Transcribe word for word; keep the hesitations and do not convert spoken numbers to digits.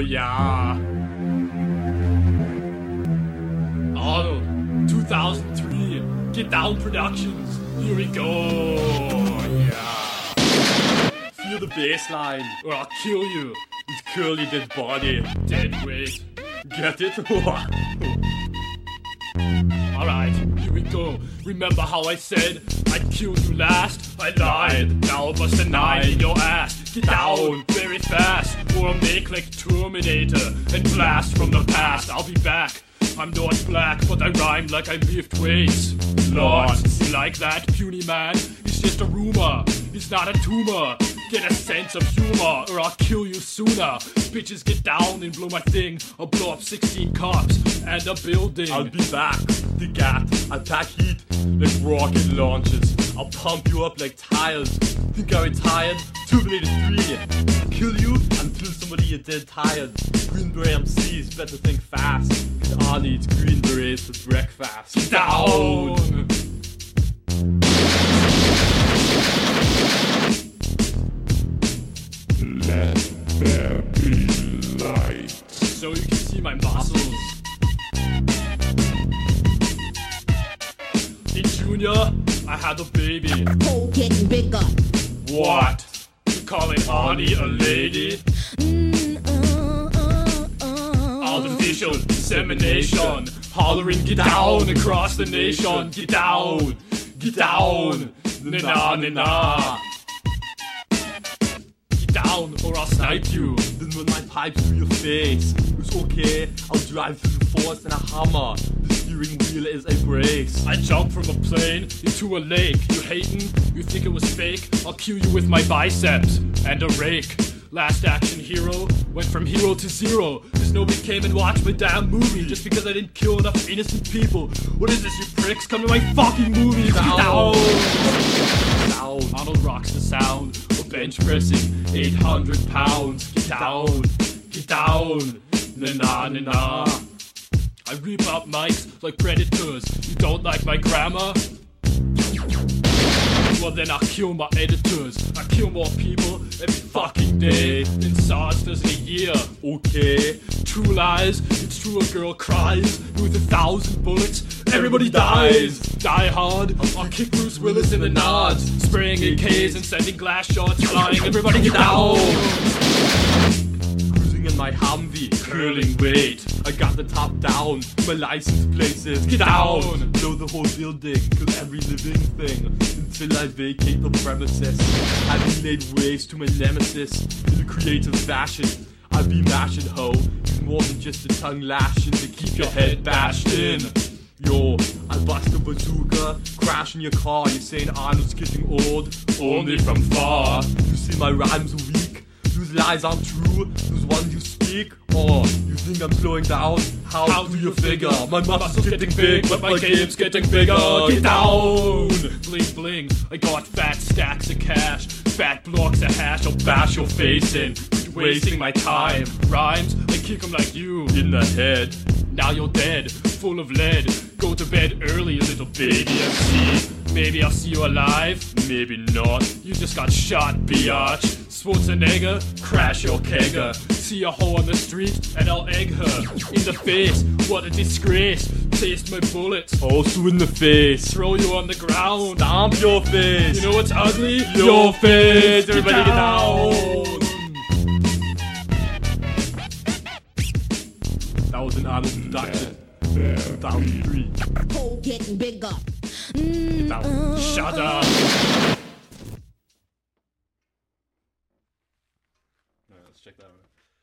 yeah. Arnold, two thousand three, Get Down Productions. Here we go. Yeah. Feel the bass line, or I'll kill you. This curly dead body, dead weight. Get it? Alright, here we go. Remember how I said I'd kill you last? I lied. Now I bust a nine in your ass. Get down very fast, or I'll make like Terminator and blast from the past. I'll be back. I'm not black, but I rhyme like I lift weights. Lord, see like that, puny man? He's just a rumor. He's not a tumor. Get a sense of humor, or I'll kill you sooner. Bitches get down and blow my thing. I'll blow up sixteen cops and a building. I'll be back, the gat. I'll pack heat like rocket launches. I'll pump you up like tires. Think I'm retired? Terminator three. I'll kill you until somebody you're dead tired. Green Beret M Cs better think fast. Cause Arnie eats Green Berets for breakfast. Get down! Let there be light. So you can see my muscles. In Junior, I had a baby. Hole getting bigger. What? You calling Arnie a lady? Mm, uh, uh, uh, Artificial insemination. Hollering, get down across the nation. Get down, get down. Na na na. Down or I'll snipe you. Then run my pipes through your face. It's okay, I'll drive through the forest in a Hummer. The steering wheel is a brace. I jump from a plane into a lake. You hating? You think it was fake? I'll kill you with my biceps and a rake. Last action hero went from hero to zero. Cause nobody came and watched my damn movie just because I didn't kill enough innocent people. What is this, you pricks? Come to my fucking movies. Get down. Down. Arnold rocks the sound. Bench pressing eight hundred pounds. Get down, get down. Na na na na. I rip up mics like predators. You don't like my grammar? Well then I'll kill my editors. I kill more people every fucking day than SARS does in a year. Okay, true lies. It's true a girl cries with a thousand bullets. Everybody dies. Die hard. I'll kick Bruce Willis in the nods, spraying A Ks and sending glass shots flying. Everybody get down. Cruising in my Humvee, curling weight. I got the top down. My license plate says get down. Blow the whole building, kill every living thing until I vacate the premises. Having laid waste to my nemesis in a creative fashion. I'll be mashing ho. It's more than just a tongue lashing to keep your head bashed in. Yo, I bust a bazooka, crash in your car. You're saying Arnold's getting old, only from far. You see my rhymes are weak, those lies aren't true, those ones you speak. Or you think I'm slowing down? How, How do you figure? My muscles getting big, but my game's getting bigger. Get down! Bling bling, I got fat stacks of cash, fat blocks of hash. I'll bash your face in, wasting my time. Rhymes, I kick 'em like you in the head. Now you're dead, full of lead. Go to bed early, little baby M C. Maybe I'll see you alive, maybe not. You just got shot, biatch. Schwarzenegger, crash your kegger. See a hoe on the street, and I'll egg her. In the face, what a disgrace. Taste my bullets, also in the face. Throw you on the ground, stomp your face. You know what's ugly? Your, your face. Everybody get down. That was an Arnold production. two thousand three. hole getting bigger. Get down. Shut up. Alright, let's check that one.